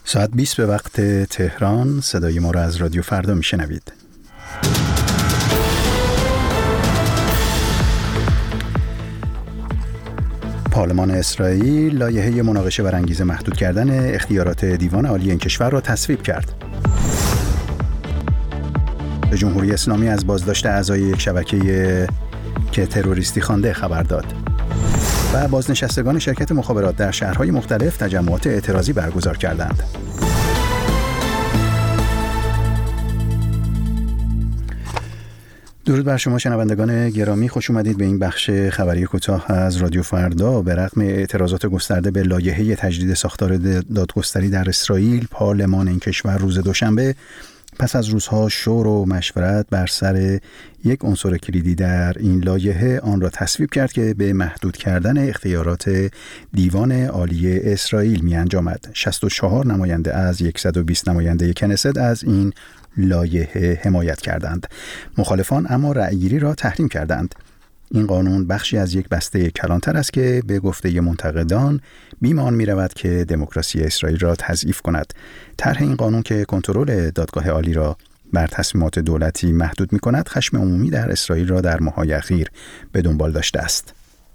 ساعت 20 به وقت تهران. صدای ما را از رادیو فردا میشنوید. پارلمان اسرائیل لایحه مناقشه برانگیز محدود کردن اختیارات دیوان عالی این کشور را تصویب کرد. جمهوری اسلامی از بازداشت اعضای یک شبکه که تروریستی خوانده خبر داد. و بازنشستگان شرکت مخابرات در شهرهای مختلف تجمعات اعتراضی برگزار کردند. درود بر شما شنوندگان گرامی، خوش اومدید به این بخش خبری کوتاه از رادیو فردا. به رغم اعتراضات گسترده به لایحه تجدید ساختار دادگستری در اسرائیل، پارلمان این کشور روز دوشنبه پس از روزها شور و مشورت بر سر یک عنصر کلیدی در این لایحه آن را تصویب کرد که به محدود کردن اختیارات دیوان عالی اسرائیل می انجامد. 64 نماینده از 120 نماینده کنست از این لایحه حمایت کردند. مخالفان اما رأیگیری را تحریم کردند. این قانون بخشی از یک بسته کلانتر است که به گفته منتقدان بیمان می رود که دموکراسی اسرائیل را تضعیف کند. طرح این قانون که کنترل دادگاه عالی را بر تصمیمات دولتی محدود می کند، خشم عمومی در اسرائیل را در ماه‌های اخیر به دنبال داشته است.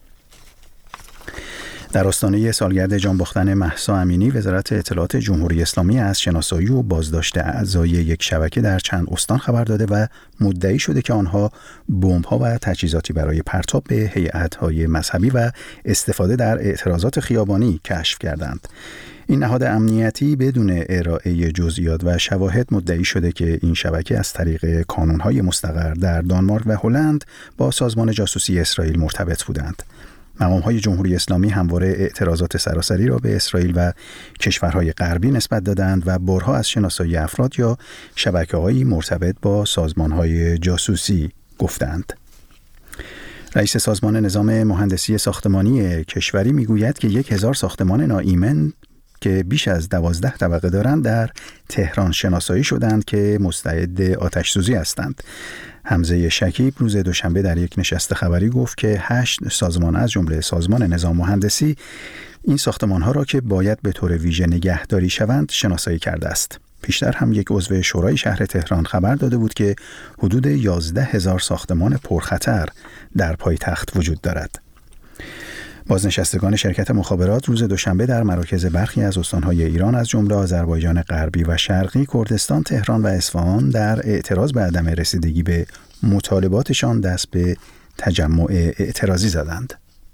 در آستانه سالگرد جان باختن مهسا امینی، وزارت اطلاعات جمهوری اسلامی از شناسایی و بازداشت اعضای یک شبکه در چند استان خبر داده و مدعی شده که آنها بمب‌ها و تجهیزاتی برای پرتاب به هیئت‌های مذهبی و استفاده در اعتراضات خیابانی کشف کردند. این نهاد امنیتی بدون ارائه جزئیات و شواهد مدعی شده که این شبکه از طریق کانون‌های مستقر در دانمارک و هلند با سازمان جاسوسی اسرائیل مرتبط بودند. مقام‌های جمهوری اسلامی همواره اعتراضات سراسری را به اسرائیل و کشورهای غربی نسبت دادند و برها از شناسایی افراد یا شبکه‌های مرتبط با سازمان‌های جاسوسی گفتند. رئیس سازمان نظام مهندسی ساختمانی کشوری میگوید که 1000 ساختمان ناایمن که بیش از 12 طبقه دارند در تهران شناسایی شدند که مستعد آتش‌سوزی هستند. حمزه شکیب روز دوشنبه در یک نشست خبری گفت که 8 سازمان از جمله سازمان نظام مهندسی این ساختمان‌ها را که باید به طور ویژه نگهداری شوند شناسایی کرده است. پیشتر هم یک عضو شورای شهر تهران خبر داده بود که حدود 11,000 ساختمان پرخطر در پایتخت وجود دارد. بازنشستگان شرکت مخابرات روز دوشنبه در مراکز برخی از استان‌های ایران از جمله آذربایجان غربی و شرقی، کردستان، تهران و اصفهان در اعتراض به عدم رسیدگی به مطالباتشان دست به تجمع اعتراضی زدند.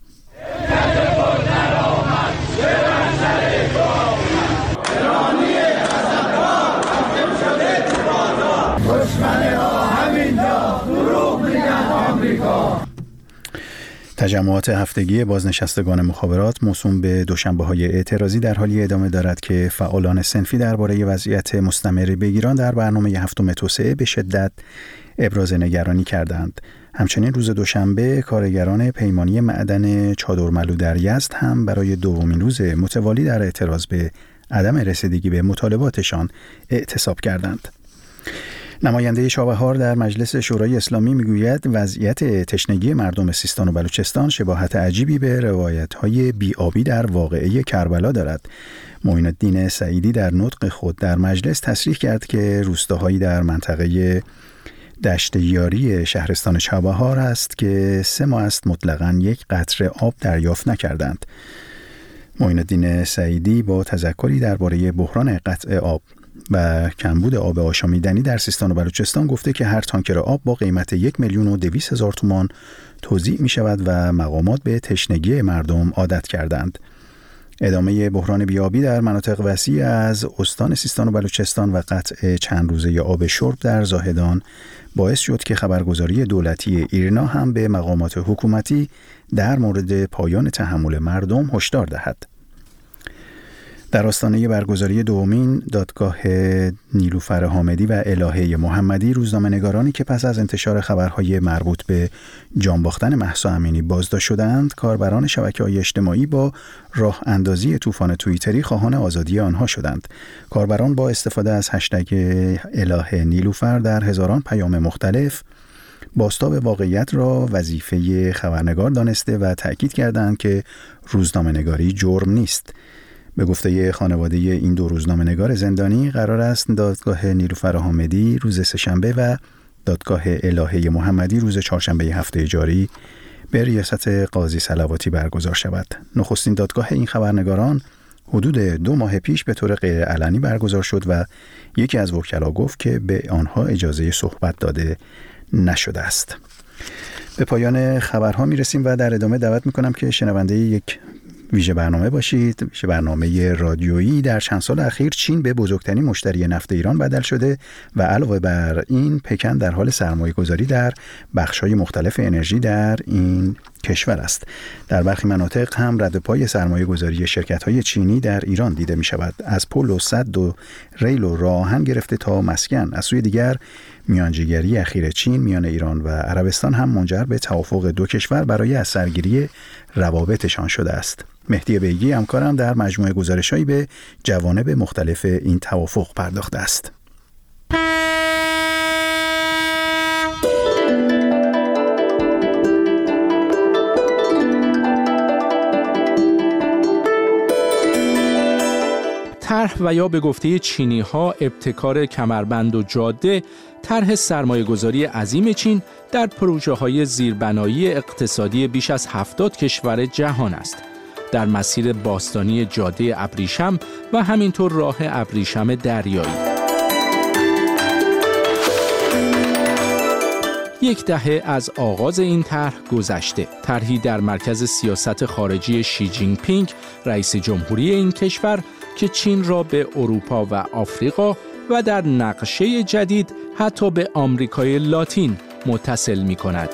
تجمعات هفتگی بازنشستگان مخابرات موسوم به دوشنبه‌های اعتراضی در حالی ادامه دارد که فعالان صنفی درباره وضعیت مستمر بگیران در برنامه هفتم توسعه به شدت ابراز نگرانی کردند. همچنین روز دوشنبه کارگران پیمانی معدن چادرملو در یزد هم برای دومین روز متوالی در اعتراض به عدم رسیدگی به مطالباتشان اعتصاب کردند. نماینده چابهار در مجلس شورای اسلامی میگوید وضعیت تشنگی مردم سیستان و بلوچستان شباهت عجیبی به روایت‌های بی‌آبی در واقعه کربلا دارد. معین الدین سعیدی در نطق خود در مجلس تصریح کرد که روستاهایی در منطقه دشت یاری شهرستان چابهار است که 3 ماه است مطلقاً یک قطره آب دریافت نکردند. معین الدین سعیدی با تذکری درباره بحران قطع آب و کمبود آب آشامیدنی در سیستان و بلوچستان گفته که هر تانکر آب با قیمت 1,200,000 تومان توزیع می شود و مقامات به تشنگی مردم عادت کردند. ادامه بحران بیابی در مناطق وسیع از استان سیستان و بلوچستان و قطع چند روزه آب شرب در زاهدان باعث شد که خبرگزاری دولتی ایرنا هم به مقامات حکومتی در مورد پایان تحمل مردم هشدار دهد. در آستانه برگزاری دومین دادگاه نیلوفر حامدی و الهه محمدی، روزنامه‌نگارانی که پس از انتشار خبرهای مربوط به جان باختن مهسا امینی بازداشت شدند، کاربران شبکه‌های اجتماعی با راه اندازی طوفان توییتری خواهان آزادی آنها شدند. کاربران با استفاده از هشتگ الهه نیلوفر در هزاران پیام مختلف بازتاب واقعیت را وظیفه خبرنگار دانسته و تأکید کردند که روزنامه‌نگاری جرم نیست. به گفته خانواده این دو روزنامه‌نگار زندانی، قرار است دادگاه نیلوفر حامدی روز سه‌شنبه و دادگاه الهه محمدی روز چهارشنبه هفته جاری به ریاست قاضی صلواتی برگزار شود. نخستین دادگاه این خبرنگاران حدود 2 ماه پیش به طور غیرعلنی برگزار شد و یکی از وکلا گفت که به آنها اجازه صحبت داده نشده است. به پایان خبرها میرسیم و در ادامه دعوت میکنم که شنونده یک ویژه برنامه باشید. ویژه برنامه رادیویی. در چند سال اخیر چین به بزرگترین مشتری نفت ایران بدل شده و علاوه بر این پکن در حال سرمایه‌گذاری در بخش‌های مختلف انرژی در این کشور است. در برخی مناطق هم رد پای سرمایه‌گذاری شرکت‌های چینی در ایران دیده می‌شود. از پل و سد و ریل و راه آهن گرفته تا مسکن. از سوی دیگر میانجیگری اخیر چین میان ایران و عربستان هم منجر به توافق دو کشور برای از سرگیری روابطشان شده است. مهدی بیگی همکارم در مجموعه گزارش‌هایی به جوانب مختلف این توافق پرداخته است. طرح و یا به گفته چینی‌ها ابتکار کمربند و جاده، طرح سرمایه‌گذاری عظیم چین در پروژه‌های زیربنایی اقتصادی بیش از 70 کشور جهان است. در مسیر باستانی جاده ابریشم و همینطور راه ابریشم دریایی. 1 دهه از آغاز این طرح گذشته. طرحی در مرکز سیاست خارجی شی جین پینگ، رئیس جمهوری این کشور، که چین را به اروپا و آفریقا و در نقشه جدید حتی به آمریکای لاتین متصل می کند.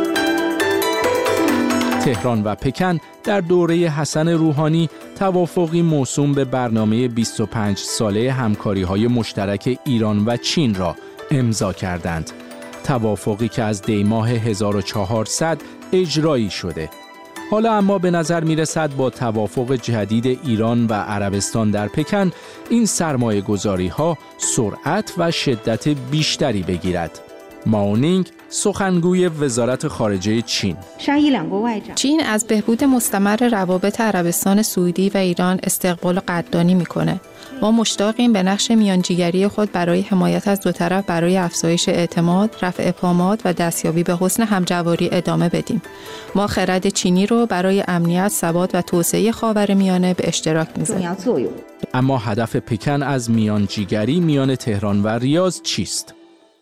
تهران و پکن در دوره حسن روحانی توافقی موسوم به برنامه 25 ساله همکاری‌های مشترک ایران و چین را امضا کردند. توافقی که از دی‌ماه 1400 اجرایی شده. حالا اما به نظر می‌رسد با توافق جدید ایران و عربستان در پکن، این سرمایه‌گذاری‌ها سرعت و شدت بیشتری بگیرد. ماونینگ، سخنگوی وزارت خارجه چین: چین از بهبود مستمر روابط عربستان سعودی و ایران استقبال قدردانی می‌کنه. ما مشتاقیم به نقش میانجیگری خود برای حمایت از دو طرف برای افزایش اعتماد، رفع ابهامات و دستیابی به حسن همجواری ادامه بدیم. ما خرد چینی رو برای امنیت، ثبات و توسعه خاورمیانه به اشتراک می‌ذاریم. اما هدف پکن از میانجیگری میان تهران و ریاض چیست؟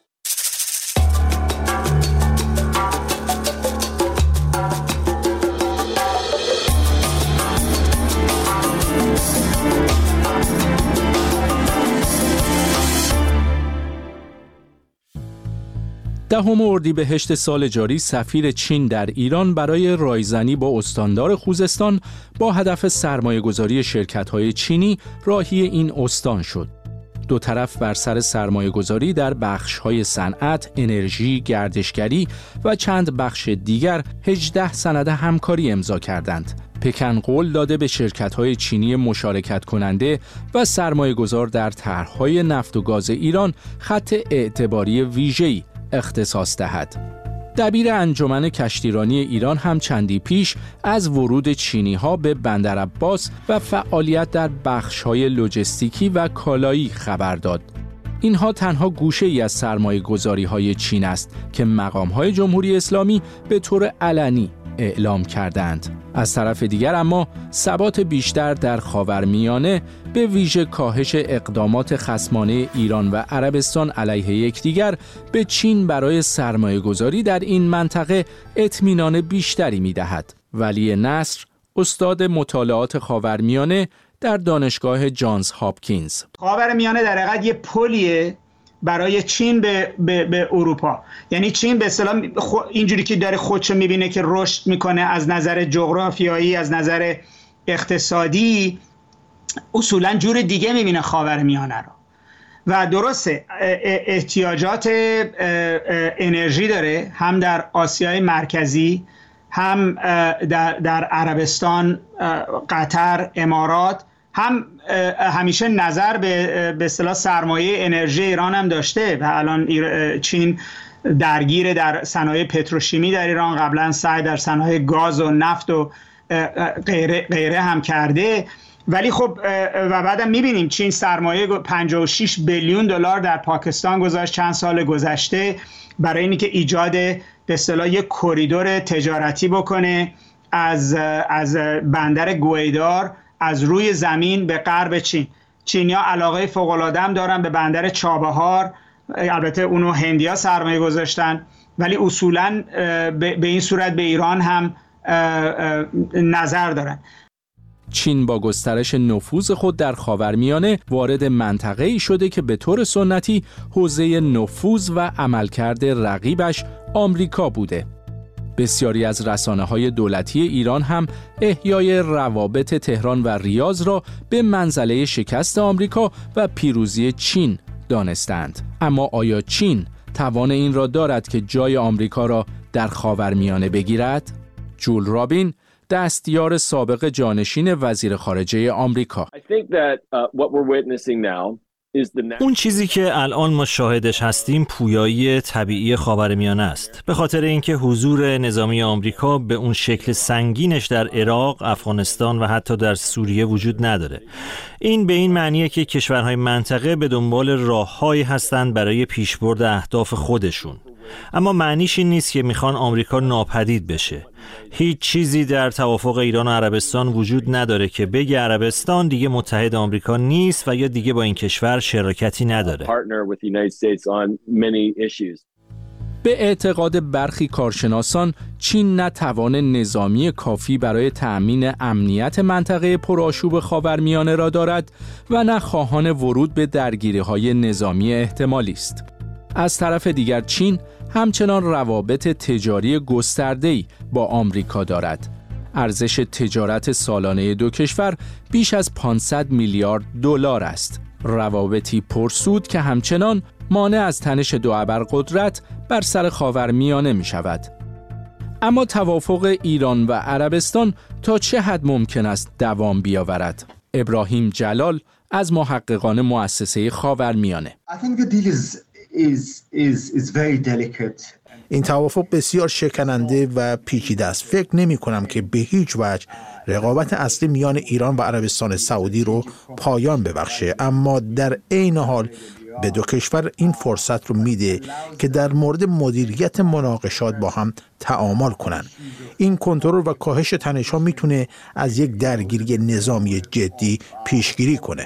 دهم اردیبهشت سال جاری سفیر چین در ایران برای رایزنی با استاندار خوزستان با هدف سرمایه‌گذاری شرکت‌های چینی راهی این استان شد. دو طرف بر سر سرمایه‌گذاری در بخش‌های صنعت، انرژی، گردشگری و چند بخش دیگر 18 سند همکاری امضا کردند. پکن قول داده به شرکت‌های چینی مشارکت کننده و سرمایه‌گذار در طرح‌های نفت و گاز ایران خط اعتباری ویژه‌ای اختصاص دهد. دبیر انجمن کشتیرانی ایران هم چندی پیش از ورود چینی‌ها به بندر عباس و فعالیت در بخش‌های لوجستیکی و کالایی خبر داد. اینها تنها گوشه‌ای از سرمایه‌گذاری‌های چین است که مقام‌های جمهوری اسلامی به طور علنی اعلام کردند. از طرف دیگر اما ثبات بیشتر در خاورمیانه، به ویژه کاهش اقدامات خصمانه ایران و عربستان علیه یکدیگر، به چین برای سرمایه‌گذاری در این منطقه اطمینان بیشتری می‌دهد. ولی نصر، استاد مطالعات خاورمیانه در دانشگاه جانز هاپکینز: خاورمیانه در حقیقت یه پلیه برای چین به اروپا. یعنی چین به اصطلاح اینجوری که داره خودشو میبینه که رشد میکنه از نظر جغرافیایی، از نظر اقتصادی، اصولا جور دیگه میبینه خاورمیانه رو. و درسته احتیاجات انرژی داره، هم در آسیای مرکزی، هم در عربستان، قطر، امارات، هم همیشه نظر به اصطلاح سرمایه انرژی ایران هم داشته و الان چین درگیر در صنایع پتروشیمی در ایران، قبلا سعی در صنایع گاز و نفت و غیره هم کرده ولی خب و بعدم میبینیم چین سرمایه 56 بیلیون دلار در پاکستان گذاشت چند سال گذشته برای اینکه ایجاد به اصطلاح یک کریدور تجارتی بکنه از بندر گویدار از روی زمین به غرب چین. چینیا علاقه فوق‌العاده هم دارن به بندر چابهار، البته اونو هندیا سرمایه گذاشتن، ولی اصولاً به این صورت به ایران هم نظر دارن. چین با گسترش نفوذ خود در خاورمیانه وارد منطقه‌ای شده که به طور سنتی حوزه نفوذ و عملکرد رقیبش آمریکا بوده. بسیاری از رسانه‌های دولتی ایران هم احیای روابط تهران و ریاض را به منزله شکست آمریکا و پیروزی چین دانستند. اما آیا چین توان این را دارد که جای آمریکا را در خاورمیانه بگیرد؟ جول رابین، دستیار سابق جانشین وزیر خارجه آمریکا: اون چیزی که الان ما شاهدش هستیم پویایی طبیعی خاورمیانه است، به خاطر اینکه حضور نظامی آمریکا به اون شکل سنگینش در عراق، افغانستان و حتی در سوریه وجود نداره. این به این معنیه که کشورهای منطقه به دنبال راههایی هستند برای پیشبرد اهداف خودشون. اما معنیش این نیست که میخوان آمریکا ناپدید بشه. هیچ چیزی در توافق ایران و عربستان وجود نداره که بگه عربستان دیگه متحد آمریکا نیست و یا دیگه با این کشور شراکتی نداره. به اعتقاد برخی کارشناسان، چین نه توان نظامی کافی برای تأمین امنیت منطقه پرآشوب خاورمیانه را دارد و نه خواهان ورود به درگیری‌های نظامی احتمالی است. از طرف دیگر چین همچنان روابط تجاری گسترده‌ای با آمریکا دارد. ارزش تجارت سالانه دو کشور بیش از 500 میلیارد دلار است. روابطی پرسود که همچنان مانع از تنش دو ابرقدرت بر سر خاورمیانه می شود. اما توافق ایران و عربستان تا چه حد ممکن است دوام بیاورد؟ ابراهیم جلال از محققان مؤسسه خاورمیانه: این توافق بسیار شکننده و پیچیده است. فکر نمی کنم که به هیچ وجه رقابت اصلی میان ایران و عربستان سعودی رو پایان ببخشه، اما در عین حال به دو کشور این فرصت رو میده که در مورد مدیریت مناقشات با هم تعامل کنن. این کنترل و کاهش تنش‌ها میتونه از یک درگیری نظامی جدی پیشگیری کنه.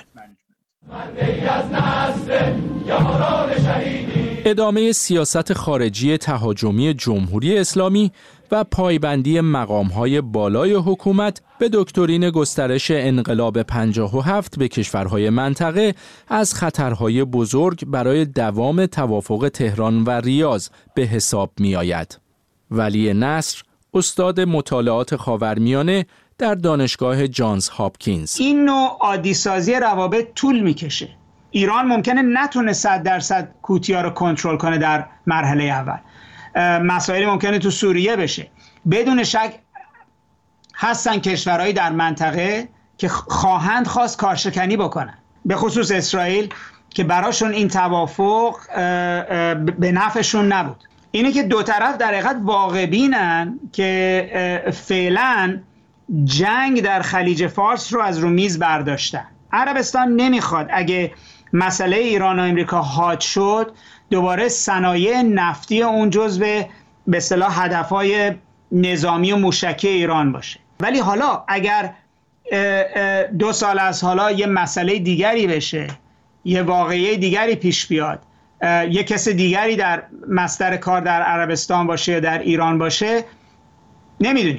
ادامه سیاست خارجی تهاجمی جمهوری اسلامی و پایبندی مقام‌های بالای حکومت به دکترین گسترش انقلاب 57 به کشورهای منطقه از خطرهای بزرگ برای دوام توافق تهران و ریاض به حساب می‌آید. ولی نصر، استاد مطالعات خاورمیانه در دانشگاه جانز هاپکینز: این نوع عادی‌سازی روابط طول می‌کشه. ایران ممکنه نتونه 100% کوتیا رو کنترل کنه در مرحله اول. مسائلی ممکنه تو سوریه بشه. بدون شک هستن کشورهایی در منطقه که خواهند خواست کارشکنی بکنن، به خصوص اسرائیل که براشون این توافق به نفعشون نبود. اینه که دو طرف در حقیقت واقع بینن که فعلا جنگ در خلیج فارس رو از رو میز برداشتن. عربستان نمیخواد اگه مسئله ایران و امریکا حاد شد دوباره صنایع نفتی اون جزو به اصطلاح هدفهای نظامی و موشکی ایران باشه. ولی حالا اگر 2 سال از حالا یه مسئله دیگری بشه، یه واقعه دیگری پیش بیاد، یه کس دیگری در مصدر کار در عربستان باشه یا در ایران باشه، نمیدونیم.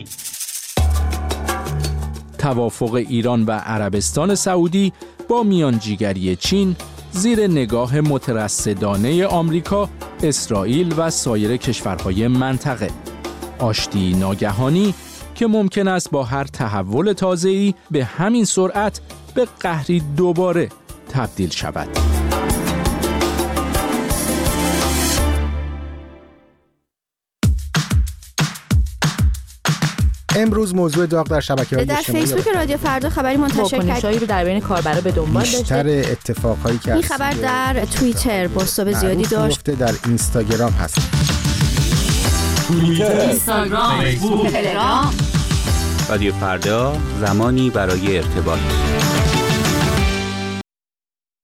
توافق ایران و عربستان سعودی با میانجیگری چین زیر نگاه مترصدانه آمریکا، اسرائیل و سایر کشورهای منطقه. آشتی ناگهانی که ممکن است با هر تحول تازه‌ای به همین سرعت به قهری دوباره تبدیل شود. امروز موضوع داغ در شبکه‌های اجتماعی در فیسبوک رادیو فردا خبری منتشر کرد رو در بین کاربرا به دنبال داشته. بیشتر اتفاقایی که این خبر در توییتر بازتاب زیادی داشت. در اینستاگرام هست. توییتر، اینستاگرام، فیسبوک، تلگرام. رادیو فردا، زمانی برای ارتباط.